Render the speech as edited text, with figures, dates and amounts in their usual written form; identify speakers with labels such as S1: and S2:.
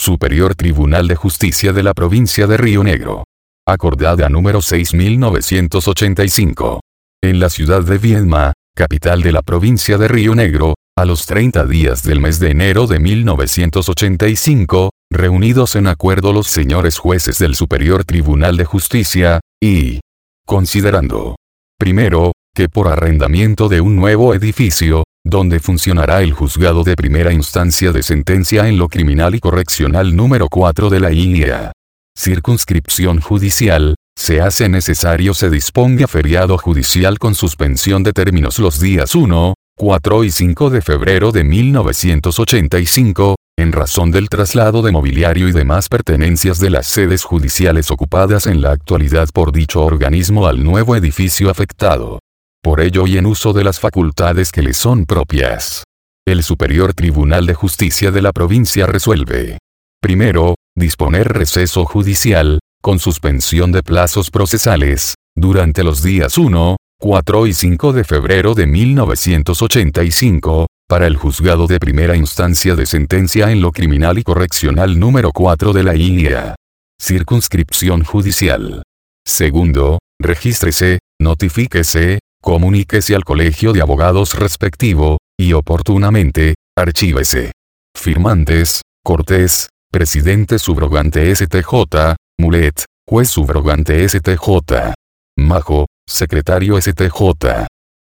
S1: Superior Tribunal de Justicia de la Provincia de Río Negro. Acordada número 6985. En la ciudad de Viedma, capital de la provincia de Río Negro, a los 30 días del mes de enero de 1985, reunidos en acuerdo los señores jueces del Superior Tribunal de Justicia, y considerando, primero, que por arrendamiento de un nuevo edificio, donde funcionará el juzgado de primera instancia de sentencia en lo criminal y correccional número 4 de la INEA. Circunscripción judicial, se hace necesario se disponga feriado judicial con suspensión de términos los días 1, 4 y 5 de febrero de 1985, en razón del traslado de mobiliario y demás pertenencias de las sedes judiciales ocupadas en la actualidad por dicho organismo al nuevo edificio afectado. Por ello y en uso de las facultades que le son propias, el Superior Tribunal de Justicia de la provincia resuelve: primero, disponer receso judicial, con suspensión de plazos procesales, durante los días 1, 4 y 5 de febrero de 1985, para el juzgado de primera instancia de sentencia en lo criminal y correccional número 4 de la INEA. Circunscripción judicial. Segundo, regístrese, notifíquese, comuníquese al colegio de abogados respectivo, y oportunamente, archívese. Firmantes: Cortés, presidente subrogante STJ, Mulet, juez subrogante STJ. Majo, secretario STJ.